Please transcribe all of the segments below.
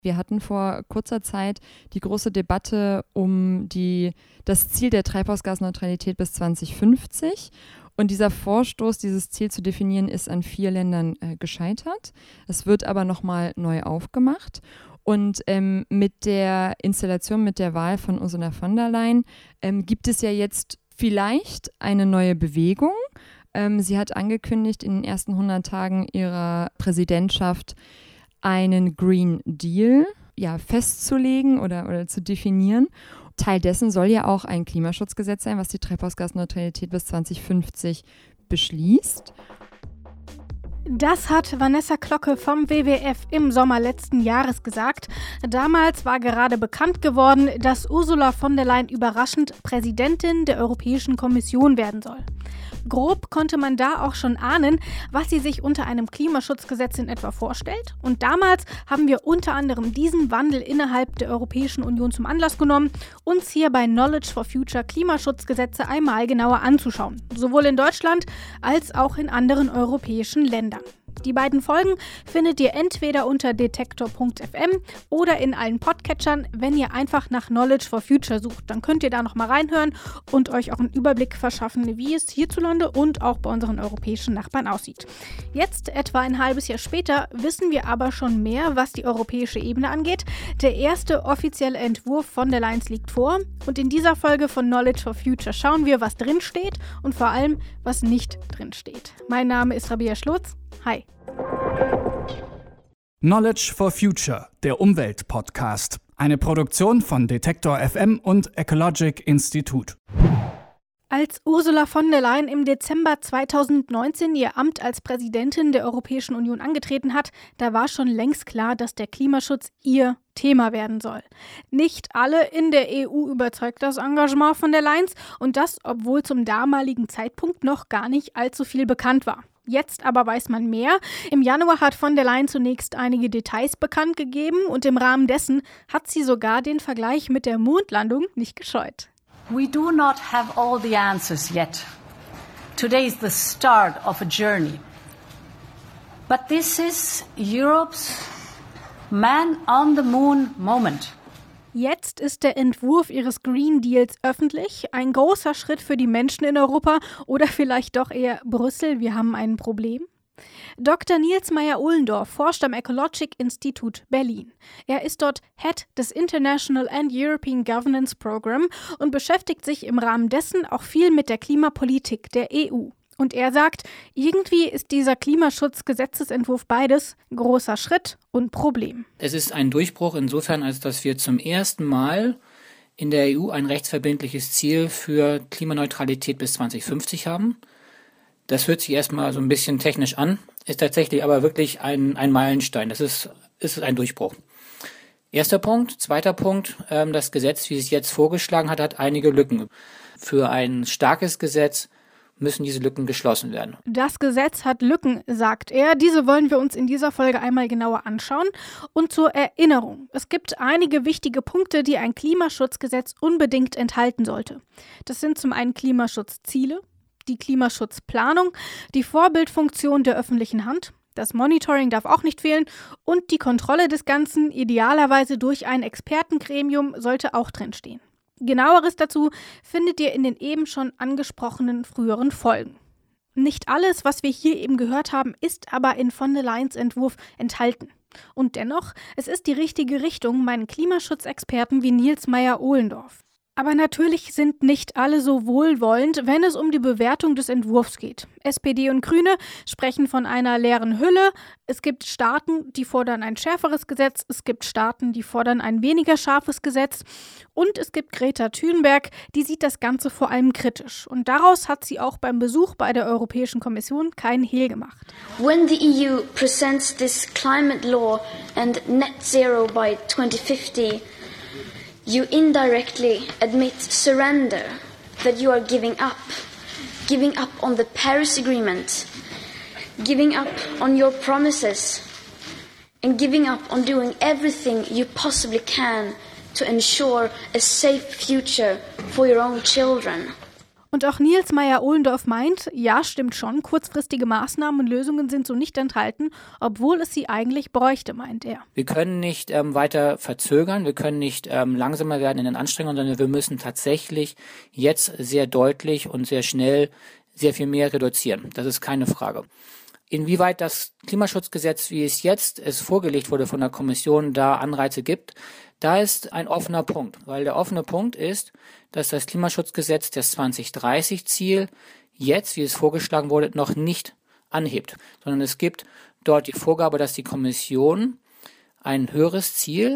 Wir hatten vor kurzer Zeit die große Debatte um das Ziel der Treibhausgasneutralität bis 2050. Und dieser Vorstoß, dieses Ziel zu definieren, ist an 4 Ländern gescheitert. Es wird aber nochmal neu aufgemacht. Und mit der Installation, mit der Wahl von Ursula von der Leyen gibt es ja jetzt vielleicht eine neue Bewegung. Sie hat angekündigt, in den ersten 100 Tagen ihrer Präsidentschaft einen Green Deal festzulegen oder zu definieren. Teil dessen soll ja auch ein Klimaschutzgesetz sein, was die Treibhausgasneutralität bis 2050 beschließt. Das hat Vanessa Klocke vom WWF im Sommer letzten Jahres gesagt. Damals war gerade bekannt geworden, dass Ursula von der Leyen überraschend Präsidentin der Europäischen Kommission werden soll. Grob konnte man da auch schon ahnen, was sie sich unter einem Klimaschutzgesetz in etwa vorstellt. Und damals haben wir unter anderem diesen Wandel innerhalb der Europäischen Union zum Anlass genommen, uns hier bei Knowledge for Future Klimaschutzgesetze einmal genauer anzuschauen. Sowohl in Deutschland als auch in anderen europäischen Ländern. Die beiden Folgen findet ihr entweder unter detektor.fm oder in allen Podcatchern, wenn ihr einfach nach Knowledge for Future sucht. Dann könnt ihr da nochmal reinhören und euch auch einen Überblick verschaffen, wie es hierzulande und auch bei unseren europäischen Nachbarn aussieht. Jetzt, etwa ein halbes Jahr später, wissen wir aber schon mehr, was die europäische Ebene angeht. Der erste offizielle Entwurf von der Leyen liegt vor und in dieser Folge von Knowledge for Future schauen wir, was drin steht und vor allem, was nicht drin steht. Mein Name ist Rabia Schlotz. Hi. Knowledge for Future, der Umwelt-Podcast. Eine Produktion von Detektor FM und Ecologic Institute. Als Ursula von der Leyen im Dezember 2019 ihr Amt als Präsidentin der Europäischen Union angetreten hat, da war schon längst klar, dass der Klimaschutz ihr Thema werden soll. Nicht alle in der EU überzeugt das Engagement von der Leyen und das, obwohl zum damaligen Zeitpunkt noch gar nicht allzu viel bekannt war. Jetzt aber weiß man mehr. Im Januar hat von der Leyen zunächst einige Details bekannt gegeben und im Rahmen dessen hat sie sogar den Vergleich mit der Mondlandung nicht gescheut. We do not have all the answers yet. Today is the start of a journey. But this is Europe's Man on the Moon moment. Jetzt ist der Entwurf ihres Green Deals öffentlich. Ein großer Schritt für die Menschen in Europa oder vielleicht doch eher Brüssel, wir haben ein Problem. Dr. Nils Meyer-Ohlendorf forscht am Ecologic Institute Berlin. Er ist dort Head des International and European Governance Program und beschäftigt sich im Rahmen dessen auch viel mit der Klimapolitik der EU. Und er sagt, irgendwie ist dieser Klimaschutzgesetzesentwurf beides großer Schritt und Problem. Es ist ein Durchbruch insofern, als dass wir zum ersten Mal in der EU ein rechtsverbindliches Ziel für Klimaneutralität bis 2050 haben. Das hört sich erstmal so ein bisschen technisch an, ist tatsächlich aber wirklich ein Meilenstein. Das ist ein Durchbruch. Erster Punkt. Zweiter Punkt, das Gesetz, wie es jetzt vorgeschlagen hat einige Lücken. Für ein starkes Gesetz müssen diese Lücken geschlossen werden. Das Gesetz hat Lücken, sagt er. Diese wollen wir uns in dieser Folge einmal genauer anschauen. Und zur Erinnerung. Es gibt einige wichtige Punkte, die ein Klimaschutzgesetz unbedingt enthalten sollte. Das sind zum einen Klimaschutzziele, die Klimaschutzplanung, die Vorbildfunktion der öffentlichen Hand, das Monitoring darf auch nicht fehlen und die Kontrolle des Ganzen, idealerweise durch ein Expertengremium, sollte auch drinstehen. Genaueres dazu findet ihr in den eben schon angesprochenen früheren Folgen. Nicht alles, was wir hier eben gehört haben, ist aber in von der Leyens Entwurf enthalten. Und dennoch, es ist die richtige Richtung, meinen Klimaschutzexperten wie Nils Meyer-Ohlendorf. Aber natürlich sind nicht alle so wohlwollend, wenn es um die Bewertung des Entwurfs geht. SPD und Grüne sprechen von einer leeren Hülle. Es gibt Staaten, die fordern ein schärferes Gesetz. Es gibt Staaten, die fordern ein weniger scharfes Gesetz. Und es gibt Greta Thunberg, die sieht das Ganze vor allem kritisch. Und daraus hat sie auch beim Besuch bei der Europäischen Kommission keinen Hehl gemacht. When the EU presents this climate law and net zero by 2050, you indirectly admit surrender, that you are giving up on the Paris Agreement, giving up on your promises, and giving up on doing everything you possibly can to ensure a safe future for your own children. Und auch Niels Meyer-Ohlendorf meint, ja, stimmt schon, kurzfristige Maßnahmen und Lösungen sind so nicht enthalten, obwohl es sie eigentlich bräuchte, meint er. Wir können nicht weiter verzögern, wir können nicht langsamer werden in den Anstrengungen, sondern wir müssen tatsächlich jetzt sehr deutlich und sehr schnell sehr viel mehr reduzieren. Das ist keine Frage. Inwieweit das Klimaschutzgesetz, wie es vorgelegt wurde von der Kommission, da Anreize gibt, da ist ein offener Punkt, weil der offene Punkt ist, dass das Klimaschutzgesetz das 2030-Ziel jetzt, wie es vorgeschlagen wurde, noch nicht anhebt, sondern es gibt dort die Vorgabe, dass die Kommission ein höheres Ziel,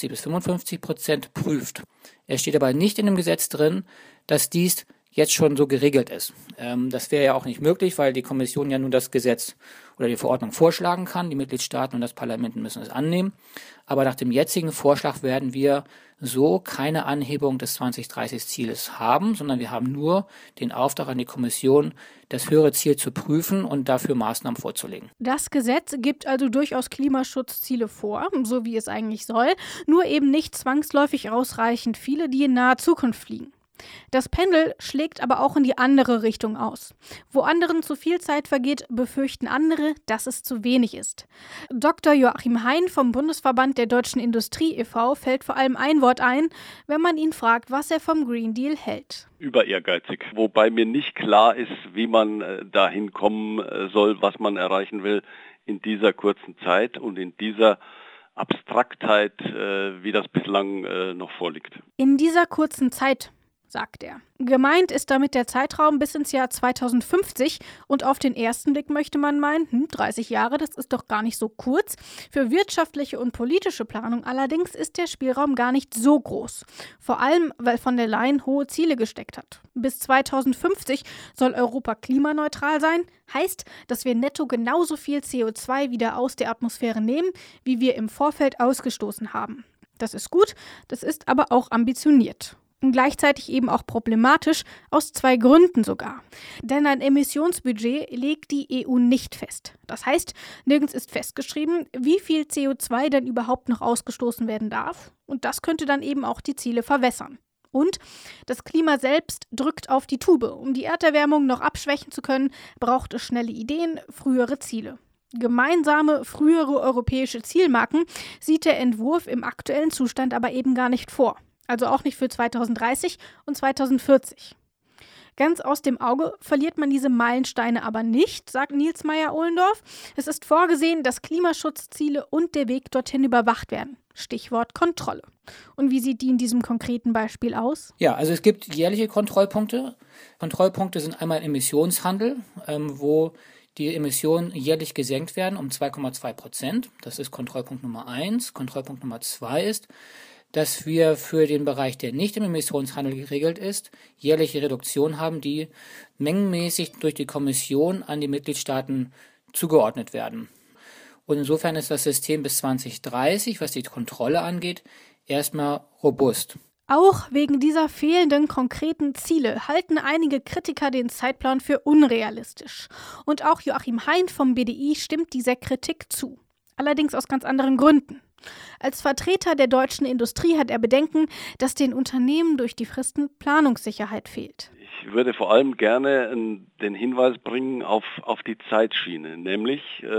50-55%, prüft. Es steht aber nicht in dem Gesetz drin, dass dies jetzt schon so geregelt ist. Das wäre ja auch nicht möglich, weil die Kommission ja nur das Gesetz oder die Verordnung vorschlagen kann. Die Mitgliedstaaten und das Parlament müssen es annehmen. Aber nach dem jetzigen Vorschlag werden wir so keine Anhebung des 2030-Zieles haben, sondern wir haben nur den Auftrag an die Kommission, das höhere Ziel zu prüfen und dafür Maßnahmen vorzulegen. Das Gesetz gibt also durchaus Klimaschutzziele vor, so wie es eigentlich soll, nur eben nicht zwangsläufig ausreichend viele, die in naher Zukunft liegen. Das Pendel schlägt aber auch in die andere Richtung aus. Wo anderen zu viel Zeit vergeht, befürchten andere, dass es zu wenig ist. Dr. Joachim Hein vom Bundesverband der Deutschen Industrie e.V. fällt vor allem ein Wort ein, wenn man ihn fragt, was er vom Green Deal hält. Über ehrgeizig, wobei mir nicht klar ist, wie man dahin kommen soll, was man erreichen will in dieser kurzen Zeit und in dieser Abstraktheit, wie das bislang noch vorliegt. In dieser kurzen Zeit, sagt er. Gemeint ist damit der Zeitraum bis ins Jahr 2050 und auf den ersten Blick möchte man meinen, 30 Jahre, das ist doch gar nicht so kurz. Für wirtschaftliche und politische Planung allerdings ist der Spielraum gar nicht so groß. Vor allem, weil von der Leyen hohe Ziele gesteckt hat. Bis 2050 soll Europa klimaneutral sein, heißt, dass wir netto genauso viel CO2 wieder aus der Atmosphäre nehmen, wie wir im Vorfeld ausgestoßen haben. Das ist gut, das ist aber auch ambitioniert. Und gleichzeitig eben auch problematisch, aus 2 Gründen sogar. Denn ein Emissionsbudget legt die EU nicht fest. Das heißt, nirgends ist festgeschrieben, wie viel CO2 denn überhaupt noch ausgestoßen werden darf. Und das könnte dann eben auch die Ziele verwässern. Und das Klima selbst drückt auf die Tube. Um die Erderwärmung noch abschwächen zu können, braucht es schnelle Ideen, frühere Ziele. Gemeinsame, frühere europäische Zielmarken sieht der Entwurf im aktuellen Zustand aber eben gar nicht vor. Also auch nicht für 2030 und 2040. Ganz aus dem Auge verliert man diese Meilensteine aber nicht, sagt Niels Meyer-Ohlendorf. Es ist vorgesehen, dass Klimaschutzziele und der Weg dorthin überwacht werden. Stichwort Kontrolle. Und wie sieht die in diesem konkreten Beispiel aus? Ja, also es gibt jährliche Kontrollpunkte. Kontrollpunkte sind einmal Emissionshandel, wo die Emissionen jährlich gesenkt werden um 2,2%. Das ist Kontrollpunkt Nummer 1. Kontrollpunkt Nummer 2 ist, dass wir für den Bereich, der nicht im Emissionshandel geregelt ist, jährliche Reduktion haben, die mengenmäßig durch die Kommission an die Mitgliedstaaten zugeordnet werden. Und insofern ist das System bis 2030, was die Kontrolle angeht, erstmal robust. Auch wegen dieser fehlenden konkreten Ziele halten einige Kritiker den Zeitplan für unrealistisch. Und auch Joachim Hein vom BDI stimmt dieser Kritik zu. Allerdings aus ganz anderen Gründen. Als Vertreter der deutschen Industrie hat er Bedenken, dass den Unternehmen durch die Fristen Planungssicherheit fehlt. Ich würde vor allem gerne den Hinweis bringen auf die Zeitschiene. Nämlich,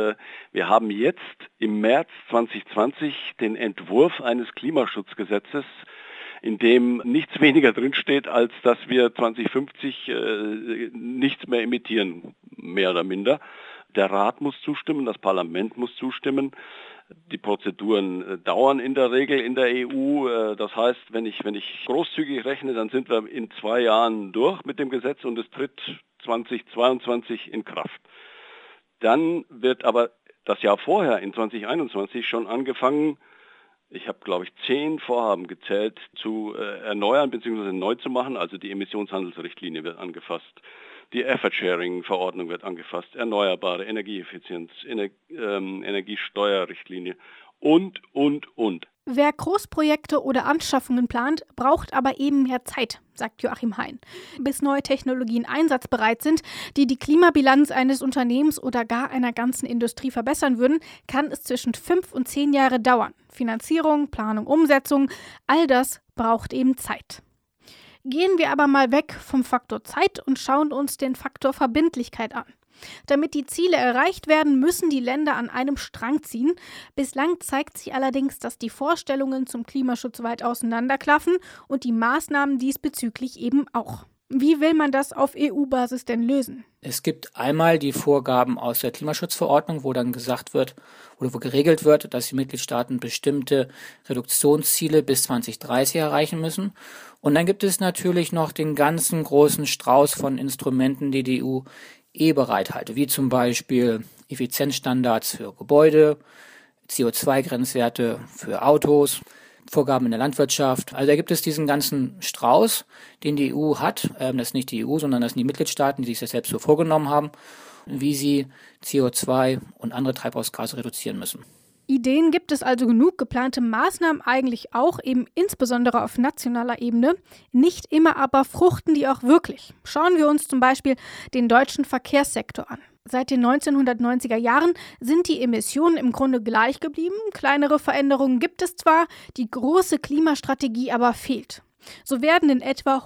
wir haben jetzt im März 2020 den Entwurf eines Klimaschutzgesetzes, in dem nichts weniger drinsteht, als dass wir 2050 nichts mehr emittieren, mehr oder minder. Der Rat muss zustimmen, das Parlament muss zustimmen. Die Prozeduren dauern in der Regel in der EU. Das heißt, wenn ich großzügig rechne, dann sind wir in 2 Jahren durch mit dem Gesetz und es tritt 2022 in Kraft. Dann wird aber das Jahr vorher, in 2021, schon angefangen, ich habe, glaube ich, 10 Vorhaben gezählt, zu erneuern bzw. neu zu machen. Also die Emissionshandelsrichtlinie wird angefasst. Die Effort-Sharing-Verordnung wird angefasst, erneuerbare Energieeffizienz, Energiesteuerrichtlinie und. Wer Großprojekte oder Anschaffungen plant, braucht aber eben mehr Zeit, sagt Joachim Hein. Bis neue Technologien einsatzbereit sind, die die Klimabilanz eines Unternehmens oder gar einer ganzen Industrie verbessern würden, kann es zwischen 5 und 10 Jahre dauern. Finanzierung, Planung, Umsetzung, all das braucht eben Zeit. Gehen wir aber mal weg vom Faktor Zeit und schauen uns den Faktor Verbindlichkeit an. Damit die Ziele erreicht werden, müssen die Länder an einem Strang ziehen. Bislang zeigt sich allerdings, dass die Vorstellungen zum Klimaschutz weit auseinanderklaffen und die Maßnahmen diesbezüglich eben auch. Wie will man das auf EU-Basis denn lösen? Es gibt einmal die Vorgaben aus der Klimaschutzverordnung, wo dann gesagt wird oder wo geregelt wird, dass die Mitgliedstaaten bestimmte Reduktionsziele bis 2030 erreichen müssen. Und dann gibt es natürlich noch den ganzen großen Strauß von Instrumenten, die die EU bereithalte, wie zum Beispiel Effizienzstandards für Gebäude, CO2-Grenzwerte für Autos, Vorgaben in der Landwirtschaft. Also da gibt es diesen ganzen Strauß, den die EU hat. Das ist nicht die EU, sondern das sind die Mitgliedstaaten, die sich das selbst so vorgenommen haben, wie sie CO2 und andere Treibhausgase reduzieren müssen. Ideen gibt es also genug, geplante Maßnahmen eigentlich auch, eben insbesondere auf nationaler Ebene. Nicht immer aber fruchten die auch wirklich. Schauen wir uns zum Beispiel den deutschen Verkehrssektor an. Seit den 1990er Jahren sind die Emissionen im Grunde gleich geblieben. Kleinere Veränderungen gibt es zwar, die große Klimastrategie aber fehlt. So werden in etwa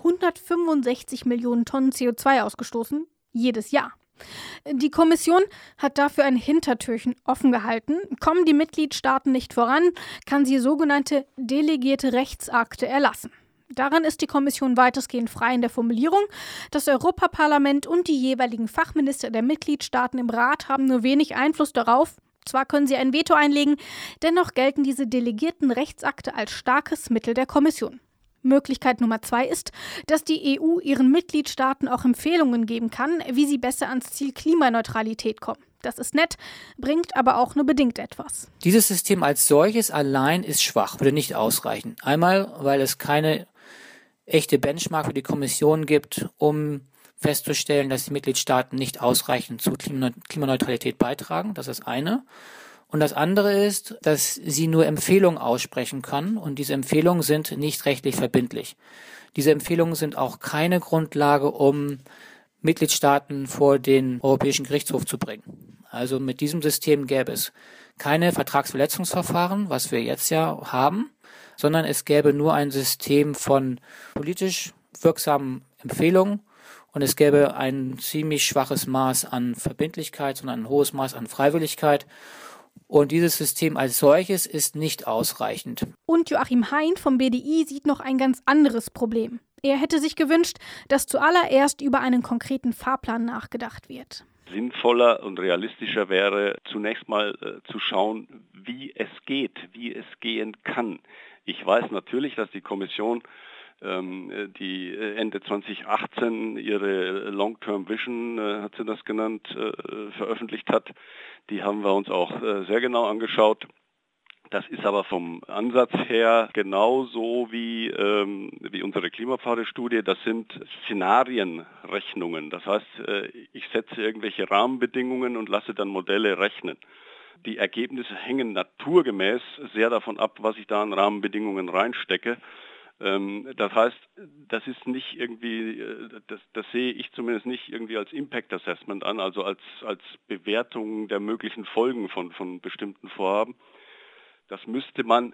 165 Millionen Tonnen CO2 ausgestoßen, jedes Jahr. Die Kommission hat dafür ein Hintertürchen offen gehalten. Kommen die Mitgliedstaaten nicht voran, kann sie sogenannte delegierte Rechtsakte erlassen. Daran ist die Kommission weitestgehend frei in der Formulierung. Das Europaparlament und die jeweiligen Fachminister der Mitgliedstaaten im Rat haben nur wenig Einfluss darauf. Zwar können sie ein Veto einlegen, dennoch gelten diese delegierten Rechtsakte als starkes Mittel der Kommission. Möglichkeit Nummer 2 ist, dass die EU ihren Mitgliedstaaten auch Empfehlungen geben kann, wie sie besser ans Ziel Klimaneutralität kommen. Das ist nett, bringt aber auch nur bedingt etwas. Dieses System als solches allein ist schwach, würde nicht ausreichen. Einmal, weil es keine echte Benchmark für die Kommission gibt, um festzustellen, dass die Mitgliedstaaten nicht ausreichend zur Klimaneutralität beitragen. Das ist das eine. Und das andere ist, dass sie nur Empfehlungen aussprechen kann und diese Empfehlungen sind nicht rechtlich verbindlich. Diese Empfehlungen sind auch keine Grundlage, um Mitgliedstaaten vor den Europäischen Gerichtshof zu bringen. Also mit diesem System gäbe es keine Vertragsverletzungsverfahren, was wir jetzt ja haben, sondern es gäbe nur ein System von politisch wirksamen Empfehlungen und es gäbe ein ziemlich schwaches Maß an Verbindlichkeit, sondern ein hohes Maß an Freiwilligkeit. Und dieses System als solches ist nicht ausreichend. Und Joachim Hein vom BDI sieht noch ein ganz anderes Problem. Er hätte sich gewünscht, dass zuallererst über einen konkreten Fahrplan nachgedacht wird. Sinnvoller und realistischer wäre zunächst mal zu schauen, wie es geht, wie es gehen kann. Ich weiß natürlich, dass die Kommission die Ende 2018 ihre Long-Term Vision, hat sie das genannt, veröffentlicht hat. Die haben wir uns auch sehr genau angeschaut. Das ist aber vom Ansatz her genauso wie unsere Klimapfade-Studie. Das sind Szenarienrechnungen. Das heißt, ich setze irgendwelche Rahmenbedingungen und lasse dann Modelle rechnen. Die Ergebnisse hängen naturgemäß sehr davon ab, was ich da an Rahmenbedingungen reinstecke. Das heißt, das ist nicht irgendwie, das sehe ich zumindest nicht irgendwie als Impact Assessment an, also als Bewertung der möglichen Folgen von bestimmten Vorhaben. Das müsste man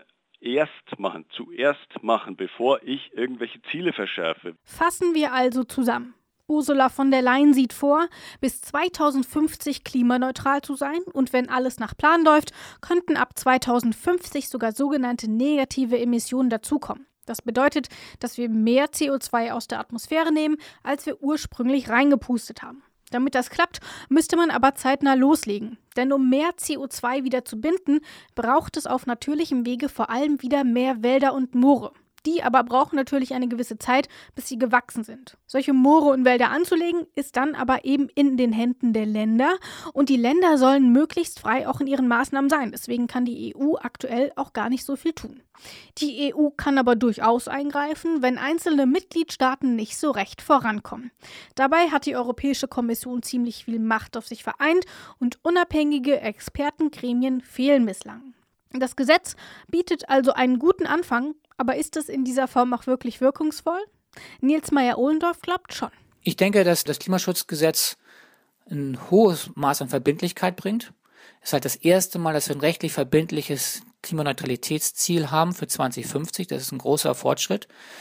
zuerst machen, bevor ich irgendwelche Ziele verschärfe. Fassen wir also zusammen. Ursula von der Leyen sieht vor, bis 2050 klimaneutral zu sein und wenn alles nach Plan läuft, könnten ab 2050 sogar sogenannte negative Emissionen dazukommen. Das bedeutet, dass wir mehr CO2 aus der Atmosphäre nehmen, als wir ursprünglich reingepustet haben. Damit das klappt, müsste man aber zeitnah loslegen. Denn um mehr CO2 wieder zu binden, braucht es auf natürlichem Wege vor allem wieder mehr Wälder und Moore. Die aber brauchen natürlich eine gewisse Zeit, bis sie gewachsen sind. Solche Moore und Wälder anzulegen, ist dann aber eben in den Händen der Länder. Und die Länder sollen möglichst frei auch in ihren Maßnahmen sein. Deswegen kann die EU aktuell auch gar nicht so viel tun. Die EU kann aber durchaus eingreifen, wenn einzelne Mitgliedstaaten nicht so recht vorankommen. Dabei hat die Europäische Kommission ziemlich viel Macht auf sich vereint und unabhängige Expertengremien fehlen bislang. Das Gesetz bietet also einen guten Anfang, aber ist es in dieser Form auch wirklich wirkungsvoll? Nils Meyer-Ohlendorf glaubt schon. Ich denke, dass das Klimaschutzgesetz ein hohes Maß an Verbindlichkeit bringt. Es ist halt das erste Mal, dass wir ein rechtlich verbindliches Klimaneutralitätsziel haben für 2050. Das ist ein großer Fortschritt.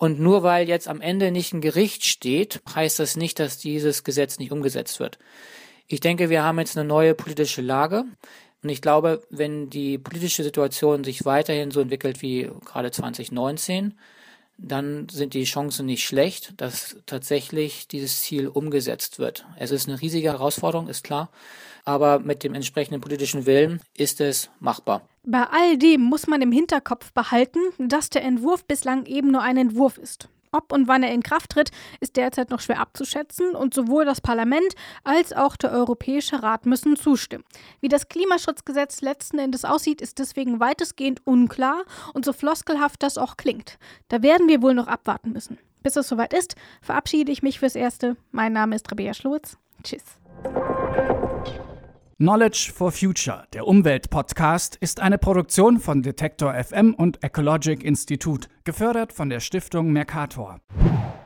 Und nur weil jetzt am Ende nicht ein Gericht steht, heißt das nicht, dass dieses Gesetz nicht umgesetzt wird. Ich denke, wir haben jetzt eine neue politische Lage. Und ich glaube, wenn die politische Situation sich weiterhin so entwickelt wie gerade 2019, dann sind die Chancen nicht schlecht, dass tatsächlich dieses Ziel umgesetzt wird. Es ist eine riesige Herausforderung, ist klar, aber mit dem entsprechenden politischen Willen ist es machbar. Bei all dem muss man im Hinterkopf behalten, dass der Entwurf bislang eben nur ein Entwurf ist. Ob und wann er in Kraft tritt, ist derzeit noch schwer abzuschätzen und sowohl das Parlament als auch der Europäische Rat müssen zustimmen. Wie das Klimaschutzgesetz letzten Endes aussieht, ist deswegen weitestgehend unklar und so floskelhaft das auch klingt. Da werden wir wohl noch abwarten müssen. Bis es soweit ist, verabschiede ich mich fürs Erste. Mein Name ist Rabea Schlotz. Tschüss. Knowledge for Future, der Umwelt-Podcast, ist eine Produktion von Detektor FM und Ecologic Institute, gefördert von der Stiftung Mercator.